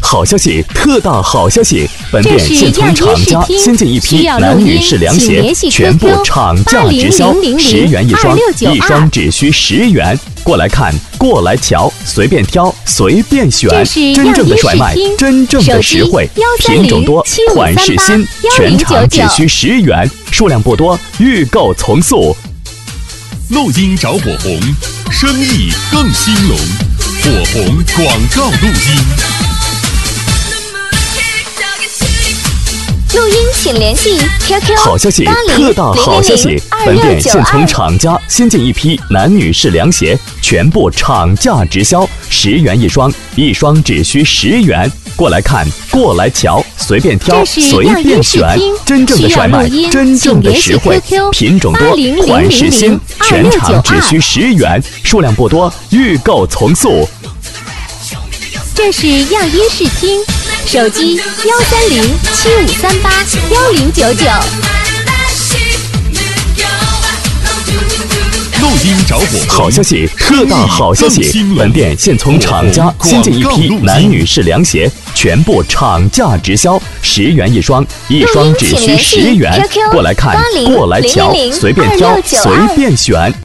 好消息，特大好消息！本店现从厂家新进一批男女士凉鞋，全部厂价直销，10元一双，一双只需10元。过来看，过来瞧，随便挑，随便选，真正的甩卖，真正的实惠，品种多，款式新，全场只需10元，数量不多，预购从速。 录音找火红，生意更兴隆。火红广告录音。 录音请联系 QQ 好消息，特大好消息！本店现从厂家新进一批男女士凉鞋，全部厂价直销，10元一双，一双只需10元。过来看，过来瞧，随便挑，随便选，真正的甩卖，真正的实惠，品种多，款式新，全场只需10元，数量不多，预购从速。 这是样音视听，手机130-7538-1099。 录音找火红， 好消息，特大好消息！本店现从厂家新进一批男女士凉鞋，全部厂价直销，10元一双，一双只需10元。过来看，过来瞧，随便挑，随便选。